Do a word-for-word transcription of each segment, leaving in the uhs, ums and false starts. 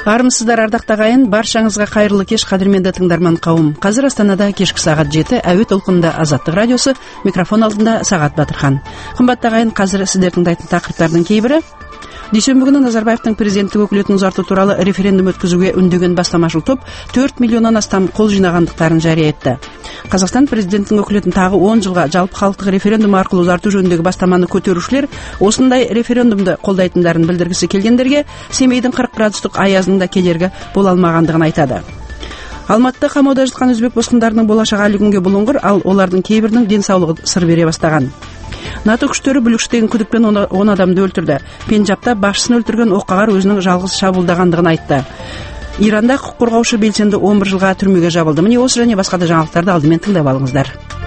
Армысыздар, ардактуу агайын, баршаңызга кайырлуу кеш, кадырменди тыңдарман кауым. Казыр Астанада кечки сагат жети, Әуе толкунунда Азаттык радиосу, микрофон алдында Сагат Батырхан. Кымбаттуу агайын, казыр сиздер тыңдайтын тақырыптардын кейбири: дүйшөмбү күнү Назарбаевдин президенттик өкүлөтүн узартуу тууралуу референдум өткөзүүгө үндөгөн бастамашыл топ төрт миллиондон астам кол жыйнагандыктарын жарыя этти. Казакстан президенттин өкүлөтүн тагы он жылга жалпы калктык референдум аркылуу узартуу жөнүндөгү бастаманы көтөрүүчүлөр осундай референдумду колдойтундарын билдиргиси келгендерге Семейдин кырк градустук аяздын да кедерги боло алмагандыгын айтады. Алматыда камоодо жаткан өзбек боскундарынын болашогу али күнгө булуңгур, ал олардын кээ биринин ден соолугу сыр бере баштаган. НАТО күчтөрү бүлүкчүдөгү күдүкпен он адамды өлтүрдү. Пенджабта башчысын өлтүргөн оккагар өзүнүн жалгыз шабуылдагандыгын айтты. Иранда укук коргоочу белсенди он бир жылга түрмөгө жабылды. Міне осы және басқа да жаңалыктарды алдымен тыңдап алыңыздар.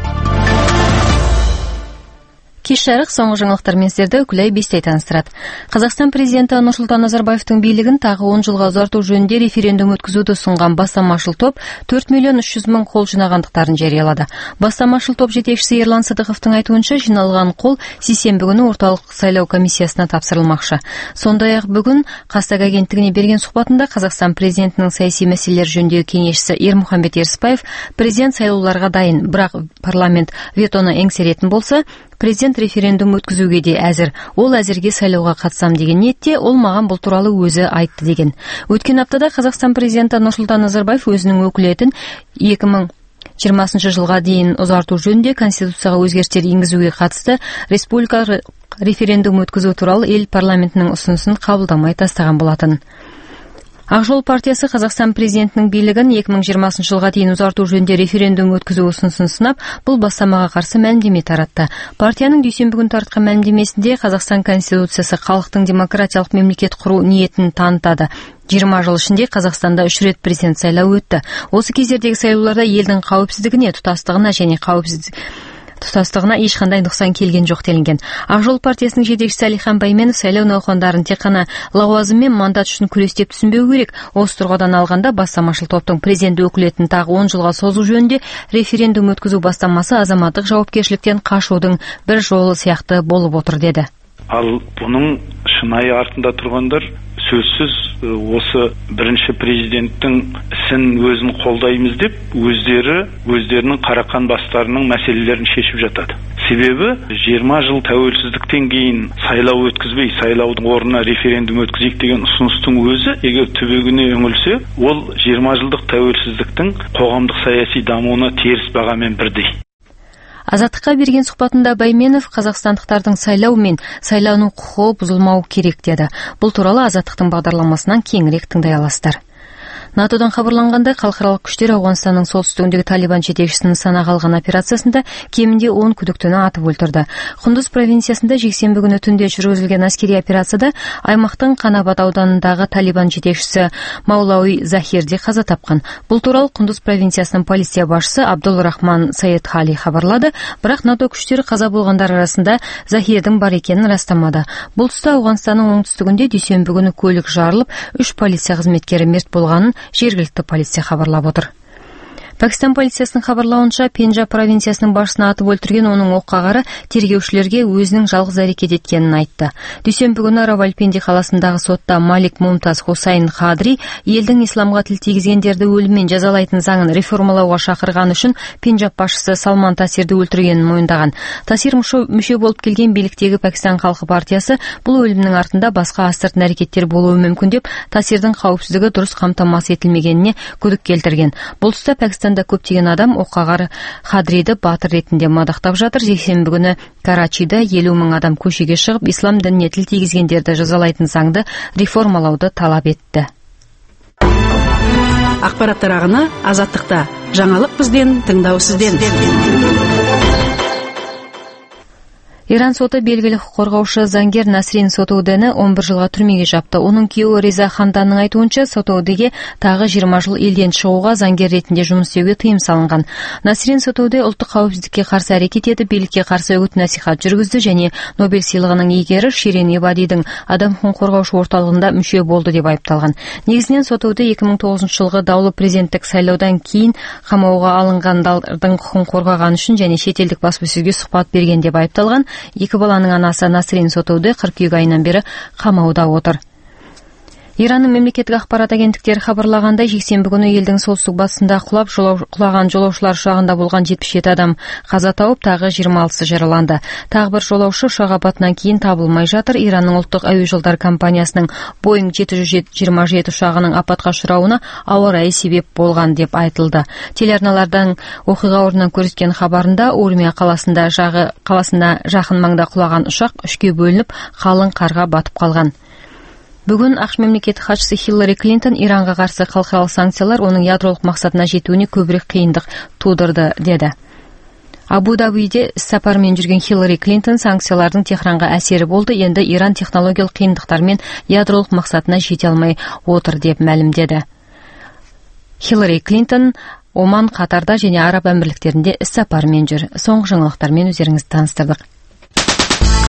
Кеш жарык соңғы жаңалыктар менен сиздерди Күлай Бестей таныстырат. Казакстан президенти Нурсултан Назарбаевдин бийлигин тагы он жылга узартуу жөнүндө референдум өткөзүүдү сунган бастамашыл топ төрт миллион үч жүз миң кол жыйнагандыктарын жарыялады. Бастамашыл топ жетекчиси Ерлан Сыдыковдун айтуунча, жиналган кол сейсенби күнү орталык сайлоо комиссиясына тапсырылмакчы. Сондай ак бүгүн Кастак агенттигине берген сухбатында Казакстан президентинин саясий маселелер жөнүндөгү кеңешчиси Эрмухамбет Эрсипаев президент сайлоолорго дайын, бирок парламент ветону эңсеретін болса, президент референдум өткөзүүгө де әзір. Ол әзірге сайлауга катсам деген ниетте, ол маган бул тууралуу өзү айтты деген. Өткөн аптада Казакстан президенти Нурсултан Назарбаев өзүнүн өкүлөтүн эки миң жыйырмасынчы жылга дейин узартуу жөнүндө конституцияга өзгөртүүлөр энгизүүгө катысты республикалык референдум өткөзүү тууралуу эл парламентинин усунусун кабылдамай тастаган болатын. Ак жол партиясы Казакстан президентинин бийлигин эки миң жыйырмасынчы жылга дейин узартуу жөнүндө референдум өткөзүү усунусун сынап, бул бастамага каршы маалимдеме таратты. Партиянын дүйшөмбү күнү тарткан маалимдемесинде Казакстан конституциясы калктын демократиялык мамлекет куруу ниетин таанытады. жыйырма жыл ичинде Казакстанда үч рет президент сайлоо өттү. Осы кездердеги сайлоолордо элдин кауіпсиздигине, тутастыгына және кауіпсиз тутастыгына эч кандай нуксан келген жок делинген. Ак жол партиясынын жетекчиси Алихан Байменов сайлоо наукандарын тек гана лауазым менен мандат үчүн күрөш деп түшүнбөө керек. Осы тургудан алганда бастамашыл топтун президент өкүлөтүн тагы он жылга созуу жөнүндө референдум өткөзүү бастамасы азаматтык жоопкерчиликтен качуудун бир жолу сыяктуу болуп отур деди. Ал бунун шынайы артында тургандар сөзсүз осы биринчи президенттин исин өзүн колдойбуз деп өздері өздеринин каракан бастарынын маселелерин шешип жатат. Себеби жыйырма жыл тәуелсиздиктен кийин сайлоо өткөзбөй, сайлоодун ордуна референдум өткөзөйүк деген усунустун өзү эгер түбөгүнө өңүлсө, ол жыйырма жылдык тәуелсиздиктин коомдук саясий дамууна терс бага менен бирдей. Азаттыкка берген сухбатында Байменов казакстандыктардын сайлоо менен сайлоонун кукугу бузулмау керек деди. Бул тууралуу Азаттыктын багдарламасынан кеңирээк тыңдай аласыздар. НАТОдан хабарлангандай, калкаралык күчтөр Ауганстандын солтүстүгүндөгү Талибан жетекчисинин нысанага алган операциясында кеминде он күдүктүүнү атып өлтүрдү. Кундуз провинциясында жексенби күнү түндө жүргүзүлгөн аскерий операцияда аймактын Канабат ауданындагы Талибан жетекчиси Маулауи Захирди каза тапкан. Бул тууралуу Кундуз провинциясынын полиция башчысы Абдул Рахман Саидхали хабарлады, бирок НАТО күчтөрү каза болгондар арасында Захирдин бар экенин ырастамады. Бул тузда Ауганстандын оңтүстүгүндө дүйшөмбү күнү көлүк жарылып, үч полиция кызметкери мерт болгонун жергиликтүү полиция хабарлап отур. Пакистан полициясынын хабарлауынча, Пенджаб провинциясынын башчысын атып өлтүргөн онун оккагары тергөөчүлөргө өзүнүн жалгыз аракет эткенин айтты. Дүйшөмбү күнү Равалпинди каласындагы сотто Малик Мумтаз Хусайн Хадри элдин исламга тил тийгизгендерди өлүм менен жазалайтын заңын реформалауга шакырган үчүн Пенджаб башчысы Салман Тасирди өлтүргөнүн моюндаган. Тасир мүчө болуп келген бийликтеги Пакистан Калкы партиясы бул өлүмдүн артында башка астыртын аракеттер болушу мүмкүн деп Тасирдин кауіпсиздиги дурус камтамасыз этилмегенине күдүк келтирген. Бул тузда Пакистан көптеген адам оккагар Хадриди баатыр ретинде мадактап жатыр. Жексенби күнү Карачида элүү миң адам көчөгө чыгып, ислам динине тил тийгизгендерди жазалайтын заңды реформалауды талап этти. Акпараттар агыны Азаттыкта. Жаңалык бизден, тыңдоо сизден. Иран соты белгилүү укук коргоочу заңгер Насрин Сотоудени он бир жылга түрмөгө жапты. Онун күйөөсү Реза Ханданын айтуунча, Сотоудеге тагы жыйырма жыл элден чыгууга, заңгер ретинде жумуш істөөгө тыйым салынган. Насрин Сотоуде улуттук кауіпсиздикке каршы аракет этип, бийликке каршы үгүт насихат жүргүздү және Нобель сыйлыгынын ийгери Ширин Ибадидин адам укугун коргоочу орталыгында мүчө болду деп айыпталган. Негизинен Сотоуде эки миң тогузунчу жылгы даулуу президенттик сайлоодон кийин камоого алынгандардын укугун коргогон үчүн және чет элдик баспасөзгө сухбат берген деп айыпталган. Эки баланын анасы Насрин Сотоуде кыркүйүк айынан бери камауда отур. Иранның мемлекеттик акпарат агенттиктери хабарлагандай, жексенби күнү элдин солтүстүк батышында кулап кулаган жолоочулар учагында болгон жетимиш жети адам каза тауып, тагы жыйырма алтысы жараланды. Тагы бир жолоочу учак апатынан кийин табылмай жатыр. Иранның улуттук ави жолдор компаниясынын Boeing жети жүз жыйырма жети учагынын апатка учурауына аба ырайы себеп болгон деп айтылды. Телеарналардын окуйга ордунан көрсөткөн хабарында Урмия каласында жагы каласына жакын маңда кулаган учак үчкө бөлүнүп, калың карга батып калган. Бүгүн АКШ мемлекеттик катчысы Хиллари Клинтон Иранга каршы калкалык санкциялар онун ядролук максатына жетүүнү көбүрөөк кыйындык туудурду деди. Абу-Дабиде сапар менен жүргөн Хиллари Клинтон санкциялардын Техранга әсери болду, энди Иран технологиялык кыйындыктар менен ядролук максатына жете алмай отур деп маалимдеди. Хиллари Клинтон Оман, Катарда жана Араб Амирликтеринде сапар менен жүр. Соңку жаңылыктар менен өзүңүздү тааныштырдык.